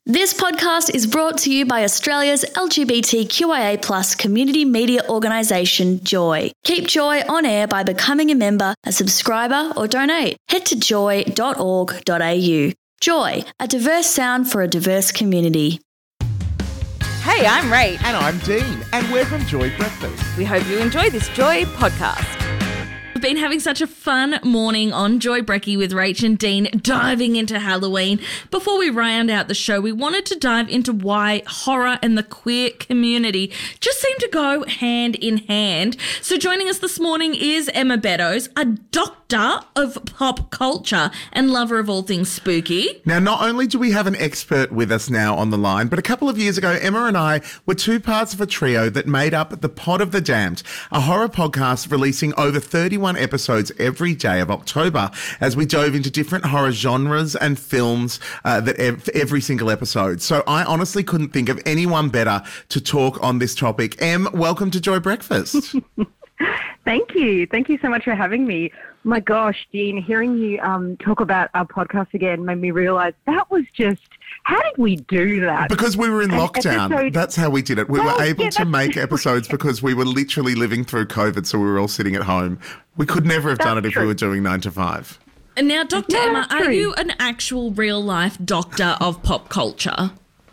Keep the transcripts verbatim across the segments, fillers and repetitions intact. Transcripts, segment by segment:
This podcast is brought to you by Australia's L G B T Q I A plus community media organisation, Joy. Keep Joy on air by becoming a member, a subscriber or donate. Head to joy dot org dot a u. Joy, a diverse sound for a diverse community. Hey, I'm Rach. And I'm Dean, and we're from Joy Breakfast. We hope you enjoy this Joy podcast. We've been having such a fun morning on Joy Brecky with Rach and Dean, diving into Halloween. Before we round out the show, we wanted to dive into why horror and the queer community just seem to go hand in hand. So joining us this morning is Emma Beddoes, a doctor of pop culture and lover of all things spooky. Now, not only do we have an expert with us now on the line, but a couple of years ago, Emma and I were two parts of a trio that made up The Pod of the Damned, a horror podcast releasing over thirty-one episodes every day of October as we dove into different horror genres and films uh, that ev- every single episode. So I honestly couldn't think of anyone better to talk on this topic. Em, welcome to Joy Breakfast. Thank you. Thank you so much for having me. My gosh, Dean, hearing you um, talk about our podcast again made me realise that was just, how did we do that? Because we were in lockdown. Episode... That's how we did it. We well, were able yeah, to make episodes because we were literally living through COVID, so we were all sitting at home. We could never have that's done it if true. we were doing nine to five. And now, Doctor Yeah, Emma, are true. you an actual real-life doctor of pop culture?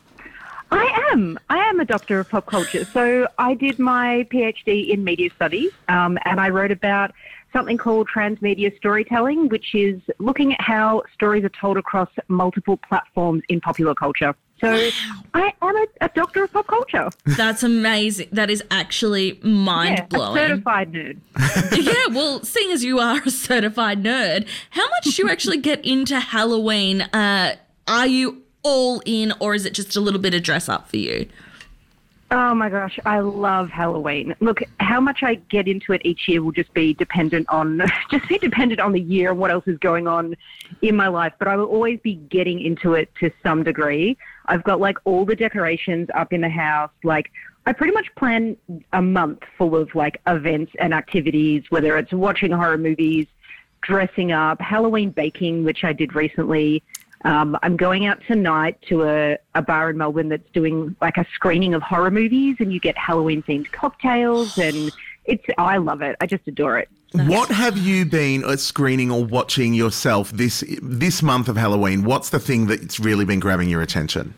I am. I am a doctor of pop culture. So I did my PhD in media studies um, and I wrote about something called transmedia storytelling, which is looking at how stories are told across multiple platforms in popular culture. So I am a, a doctor of pop culture. That's amazing. That is actually mind-blowing. Yeah, a certified nerd. Yeah, well, seeing as you are a certified nerd, how much do you actually get into Halloween? Uh, are you all in, or is it just a little bit of dress up for you? Oh my gosh, I love Halloween. Look, how much I get into it each year will just be dependent on just be dependent on the year and what else is going on in my life. But I will always be getting into it to some degree. I've got like all the decorations up in the house. Like I pretty much plan a month full of like events and activities, whether it's watching horror movies, dressing up, Halloween baking, which I did recently. Um, I'm going out tonight to a, a bar in Melbourne that's doing like a screening of horror movies, and you get Halloween-themed cocktails, and it's I love it. I just adore it. What have you been uh, screening or watching yourself this this month of Halloween? What's the thing that's really been grabbing your attention?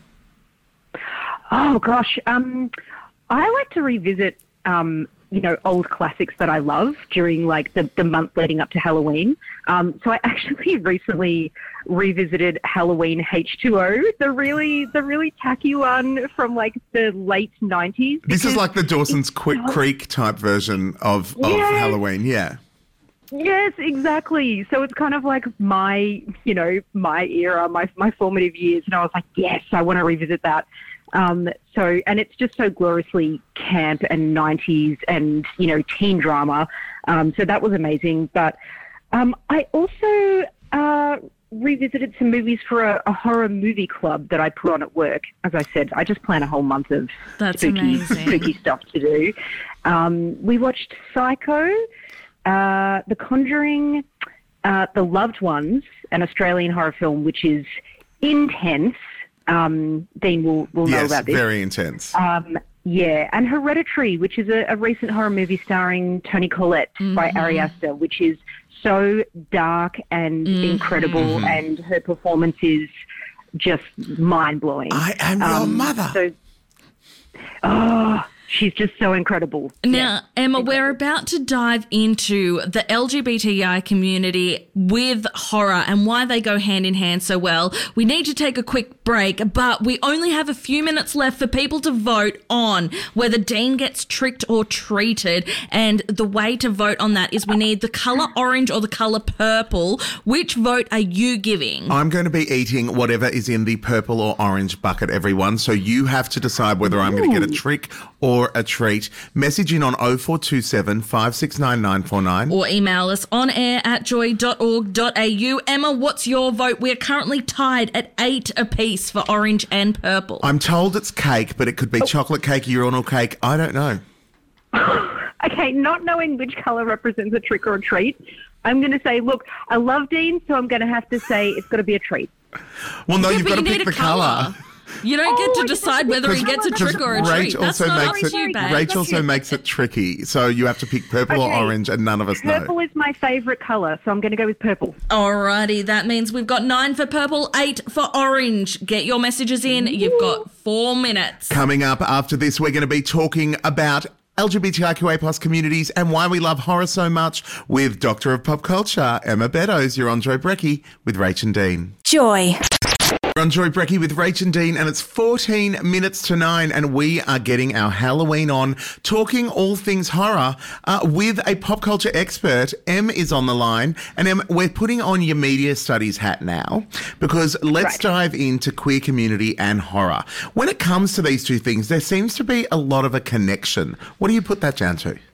Oh, gosh. Um, I like to revisit, um, you know, old classics that I love during, like, the, the month leading up to Halloween. Um, so I actually recently revisited Halloween H two O, the really the really tacky one from, like, the late nineties. This is like the Dawson's Quick Creek type version of, of Yes. Halloween, yeah. Yes, exactly. So it's kind of like my, you know, my era, my my formative years. And I was like, yes, I want to revisit that. Um, so, and it's just so gloriously camp and nineties and, you know, teen drama. Um, so that was amazing. But um, I also uh, revisited some movies for a, a horror movie club that I put on at work. As I said, I just plan a whole month of That's spooky, amazing. spooky stuff to do. Um, we watched Psycho, uh, The Conjuring, uh, The Loved Ones, an Australian horror film, which is intense. Um, Dean will, will know Yes, about this. very intense. Um, yeah, and Hereditary, which is a, a recent horror movie starring Toni Collette by Ari Aster, which is so dark and incredible, and her performance is just mind-blowing. I am your Um, mother. So, oh, she's just so incredible. Now, Emma, we're about to dive into the L G B T I community with horror and why they go hand in hand so well. We need to take a quick break, but we only have a few minutes left for people to vote on whether Dean gets tricked or treated. And the way to vote on that is we need the colour orange or the colour purple. Which vote are you giving? I'm going to be eating whatever is in the purple or orange bucket, everyone. So you have to decide whether I'm going to get a trick or a treat. Message in on oh four two seven, five six nine, nine four nine. Or email us on air at joy dot org dot a u. Emma, what's your vote? We're currently tied at eight apiece for orange and purple. I'm told it's cake, but it could be chocolate cake, urinal cake. I don't know. Okay, not knowing which colour represents a trick or a treat, I'm going to say, look, I love Dean, so I'm going to have to say it's got to be a treat. Well, no, Yeah, you've but got to you pick need the a colour. colour. You don't get Oh, to decide whether he gets a trick or a treat. That's also not makes up to you, it, babe. Rach also makes it tricky. So you have to pick purple or Okay. orange, and none of us know. Purple is my favourite colour, so I'm going to go with purple. Alrighty, that means we've got nine for purple, eight for orange. Get your messages in. You've got four minutes. Coming up after this, we're going to be talking about L G B T I Q A plus communities and why we love horror so much with Doctor of Pop Culture, Emma Beddoes. You're on Joy Brecky with Rach and Dean. Joy. We're on Joy Brecky with Rach and Dean, and it's fourteen minutes to nine, and we are getting our Halloween on, talking all things horror uh, with a pop culture expert. Em is on the line, and Em, we're putting on your media studies hat now because let's Right. dive into queer community and horror. When it comes to these two things, there seems to be a lot of a connection. What do you put that down to?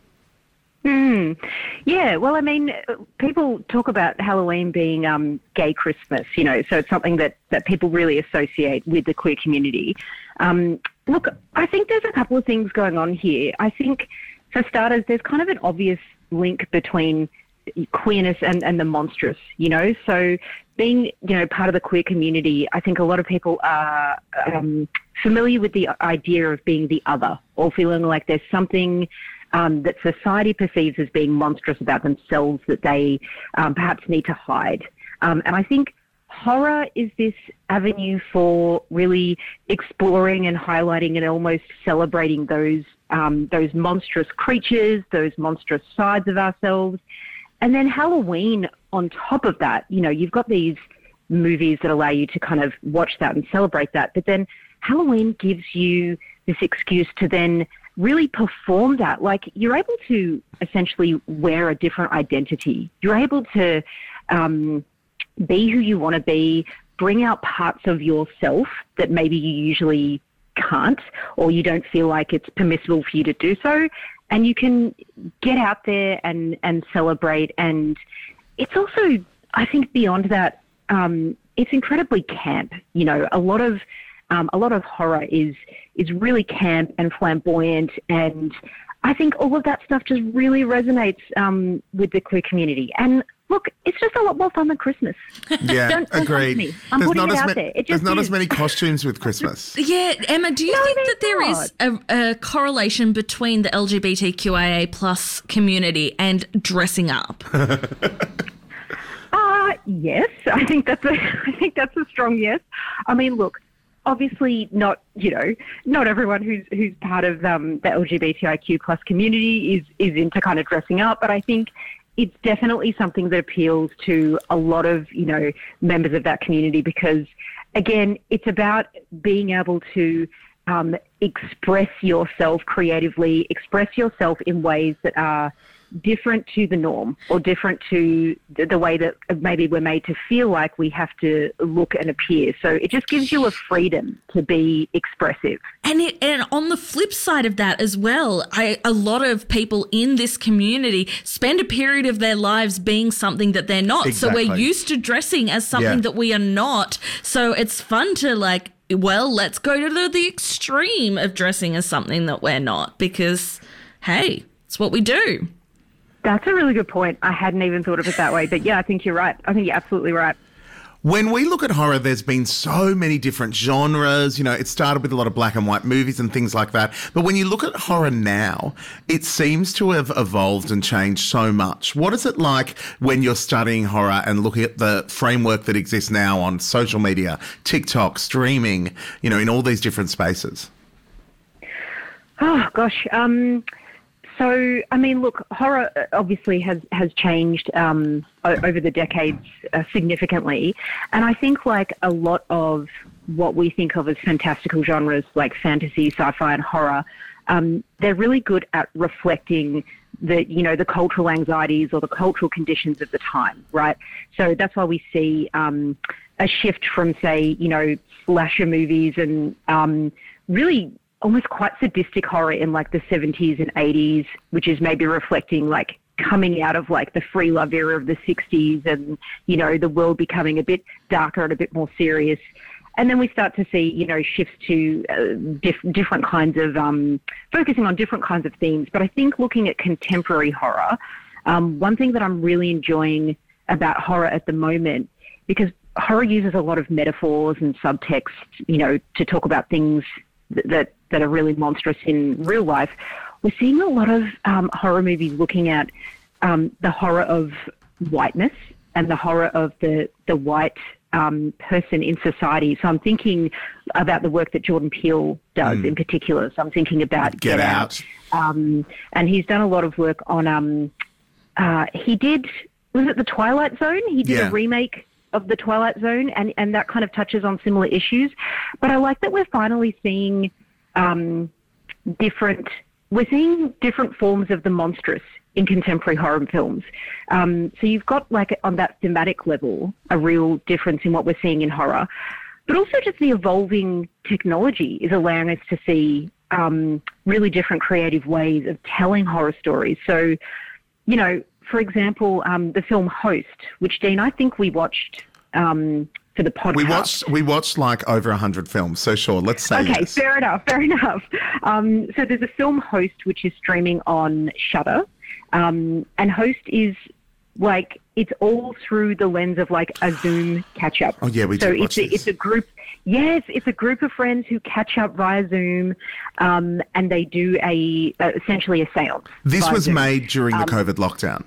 Hmm. Yeah, well, I mean, people talk about Halloween being um, gay Christmas, you know, so it's something that, that people really associate with the queer community. Um, look, I think there's a couple of things going on here. I think, for starters, there's kind of an obvious link between queerness and, and the monstrous, you know, so being, you know, part of the queer community, I think a lot of people are um, familiar with the idea of being the other or feeling like there's something Um, that society perceives as being monstrous about themselves that they um, perhaps need to hide. Um, and I think horror is this avenue for really exploring and highlighting and almost celebrating those um, those monstrous creatures, those monstrous sides of ourselves. And then Halloween on top of that, you know, you've got these movies that allow you to kind of watch that and celebrate that. But then Halloween gives you this excuse to then really perform that. Like, you're able to essentially wear a different identity. You're able to um, be who you want to be, bring out parts of yourself that maybe you usually can't, or you don't feel like it's permissible for you to do so. And you can get out there and, and celebrate. And it's also, I think beyond that, um, it's incredibly camp. You know, a lot of Um, a lot of horror is is really camp and flamboyant, and I think all of that stuff just really resonates um, with the queer community. And look, it's just a lot more fun than Christmas. Yeah, Don't- don't agreed. touch me. I'm There's putting not it as out ma- there. It There's just not as is. many costumes with Christmas. Yeah, Emma, do you No, think there's that there is a, a correlation between the L G B T Q I A plus community and dressing up? Uh, yes, I think that's a, I think that's a strong yes. I mean, look, obviously not, you know, not everyone who's who's part of um, the L G B T I Q plus community is, is into kind of dressing up, but I think it's definitely something that appeals to a lot of, you know, members of that community because, again, it's about being able to um, express yourself creatively, express yourself in ways that are different to the norm or different to the, the way that maybe we're made to feel like we have to look and appear. So it just gives you a freedom to be expressive. And it, and on the flip side of that as well, I, a lot of people in this community spend a period of their lives being something that they're not. Exactly. So we're used to dressing as something Yeah. that we are not. So it's fun to like, well, let's go to the, the extreme of dressing as something that we're not because, hey, it's what we do. That's a really good point. I hadn't even thought of it that way. But yeah, I think you're right. I think you're absolutely right. When we look at horror, there's been so many different genres. You know, it started with a lot of black and white movies and things like that. But when you look at horror now, it seems to have evolved and changed so much. What is it like when you're studying horror and looking at the framework that exists now on social media, TikTok, streaming, you know, in all these different spaces? Oh, gosh. Um, so, I mean, look, horror obviously has, has changed um, o- over the decades uh, significantly. And I think, like, a lot of what we think of as fantastical genres like fantasy, sci-fi and horror, um, they're really good at reflecting the, you know, the cultural anxieties or the cultural conditions of the time, right? So that's why we see um, a shift from, say, you know, slasher movies and um, really almost quite sadistic horror in like the seventies and eighties, which is maybe reflecting like coming out of like the free love era of the sixties and, you know, the world becoming a bit darker and a bit more serious. And then we start to see, you know, shifts to uh, diff- different kinds of, um, focusing on different kinds of themes. But I think looking at contemporary horror, um, one thing that I'm really enjoying about horror at the moment, because horror uses a lot of metaphors and subtext, you know, to talk about things that that, that are really monstrous in real life. We're seeing a lot of um, horror movies looking at um, the horror of whiteness and the horror of the the white um, person in society. So I'm thinking about the work that Jordan Peele does mm. in particular. So I'm thinking about Get, Get Out, Out. Um, and he's done a lot of work on. Um, uh, he did was it The Twilight Zone? He did yeah. a remake of The Twilight Zone, and and that kind of touches on similar issues. But I like that we're finally seeing um, different. We're seeing different forms of the monstrous in contemporary horror films. Um, so you've got, like, on that thematic level, a real difference in what we're seeing in horror. But also just the evolving technology is allowing us to see um, really different creative ways of telling horror stories. So, you know, for example, um, the film Host, which, Dean, I think we watched um, for the podcast. We watched we watched like over a hundred films, so sure, let's say Okay, yes. fair enough, fair enough. Um, so there's a film Host which is streaming on Shudder, um, and Host is like it's all through the lens of like a Zoom catch up. Oh yeah, we so did watch it's a, this. it's a group. Yes, it's a group of friends who catch up via Zoom, um, and they do a uh, essentially a séance. This via was Zoom. made during the Um, COVID lockdown.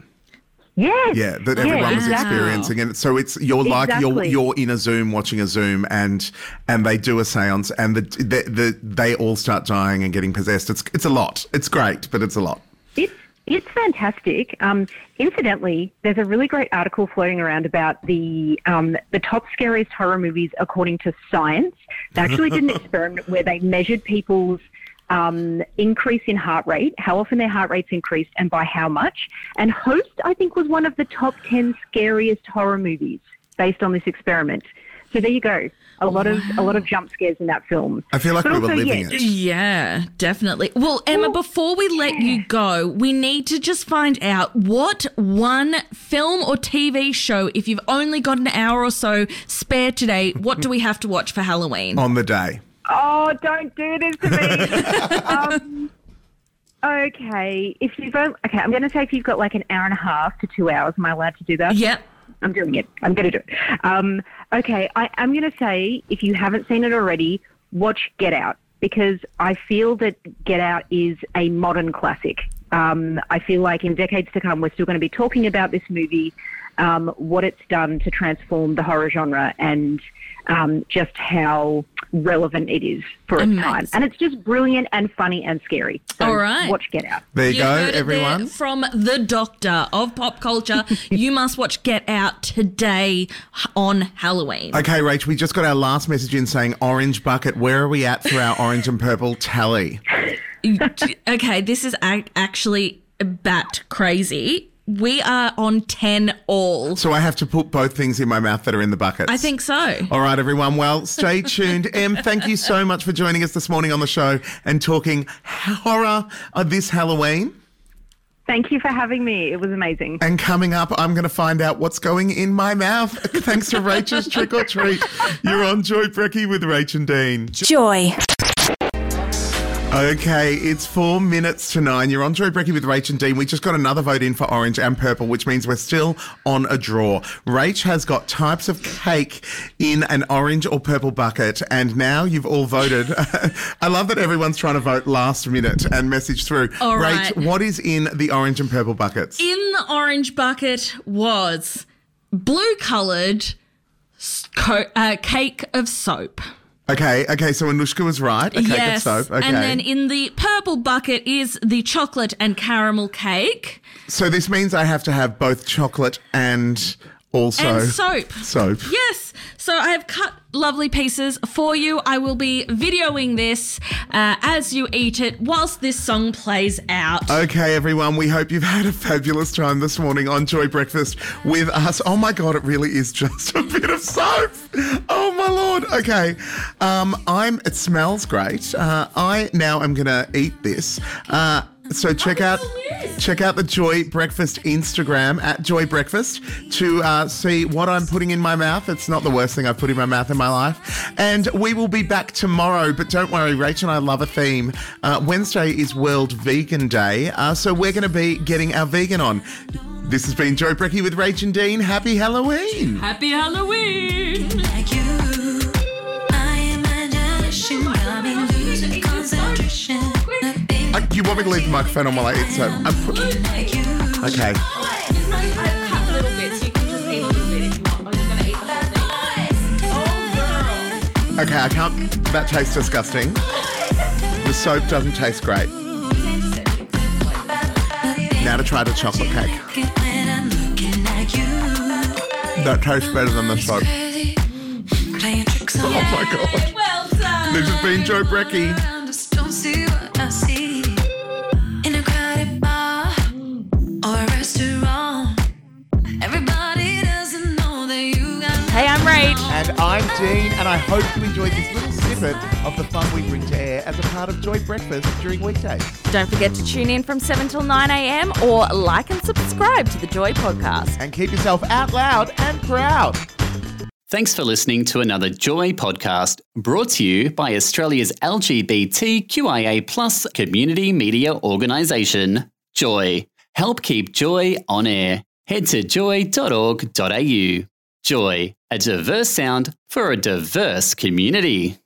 Yes. Yeah, that yeah, everyone was exactly. experiencing, and so it's you're like you're Exactly. you're in a Zoom watching a Zoom, and and they do a séance, and the, the the they all start dying and getting possessed. It's it's a lot. It's great, but it's a lot. It's it's fantastic. Um, incidentally, there's a really great article floating around about the um, the top scariest horror movies according to science. They actually did an experiment where they measured people's um, increase in heart rate, how often their heart rates increased, and by how much. And Host, I think, was one of the top ten scariest horror movies based on this experiment. So there you go. A lot of a lot of jump scares in that film. I feel like But we were also, living yes, it. Yeah, definitely. Well, Emma, before we let you go, we need to just find out what one film or T V show, if you've only got an hour or so spare today, what do we have to watch for Halloween? On the day. Oh, don't do this to me. um, okay, if you've only, okay, I'm going to say if you've got like an hour and a half to two hours, am I allowed to do that? Yep. I'm doing it. I'm going to do it. Um, okay, I, I'm going to say if you haven't seen it already, watch Get Out, because I feel that Get Out is a modern classic. Um, I feel like in decades to come, we're still going to be talking about this movie, um, what it's done to transform the horror genre, and um, just how relevant it is for its Amazing. time. And it's just brilliant and funny and scary. So All right. watch Get Out. There you, You go, heard it there everyone. from the doctor of pop culture. You must watch Get Out today on Halloween. Okay, Rach, we just got our last message in saying orange bucket. Where are we at for our orange and purple tally? Okay, this is ac- actually bat crazy. We are on ten all. So I have to put both things in my mouth that are in the buckets. I think so. All right, everyone. Well, stay tuned. Em, thank you so much for joining us this morning on the show and talking horror of this Halloween. Thank you for having me. It was amazing. And coming up, I'm going to find out what's going in my mouth. Thanks to Rachel's Trick or Treat. You're on Joy Brecky with Rach and Dean. Joy. Okay, it's four minutes to nine. You're on Joy Brecky with Rach and Dean. We just got another vote in for orange and purple, which means we're still on a draw. Rach has got types of cake in an orange or purple bucket, and now you've all voted. I love that everyone's trying to vote last minute and message through. All Rach, right. what is in the orange and purple buckets? In the orange bucket was blue coloured co- uh, cake of soap. Okay, okay, so Anushka was right. A cake yes. of soap. Okay. And then in the purple bucket is the chocolate and caramel cake So this means I have to have both chocolate and also and soap. soap. Yes. So I have cut lovely pieces for you. I will be videoing this uh, as you eat it whilst this song plays out. Okay, everyone, we hope you've had a fabulous time this morning on Joy Breakfast with us. Oh my God, it really is just a bit of soap. Oh my Lord. Okay, um, I'm. It smells great. Uh, I now am going to eat this. Uh, So check out check out the Joy Breakfast Instagram at Joy Breakfast to uh, see what I'm putting in my mouth. It's not the worst thing I've put in my mouth in my life. And we will be back tomorrow, but don't worry, Rach and I love a theme. Uh, Wednesday is World Vegan Day, uh, so we're going to be getting our vegan on. This has been Joy Brecky with Rach and Dean. Happy Halloween. Happy Halloween. Like you, I imagine got me losing concentration. Uh, you want me to leave the microphone on while I eat? So I'm put- Like you. okay. I cut little bits. You can just eat a little bit if you want. Or you're going to eat the whole thing. Oh, girl. Okay, I can't. That tastes disgusting. The soap doesn't taste great. Now to try the chocolate cake. That tastes better than the soap. Oh my God. Well done. This has been Joy Brecky. Don't see what I see in a crowded bar or a restaurant. Everybody doesn't know that you got. Hey, I'm Rach. And I'm Dean, and I hope you enjoyed this little snippet of the fun we bring to air as a part of Joy Breakfast during weekdays. Don't forget to tune in from seven till nine a.m. or like and subscribe to the Joy podcast. And keep yourself out loud and proud. Thanks for listening to another Joy podcast brought to you by Australia's L G B T Q I A plus community media organisation, Joy. Help keep Joy on air. Head to joy dot org dot a u. Joy, a diverse sound for a diverse community.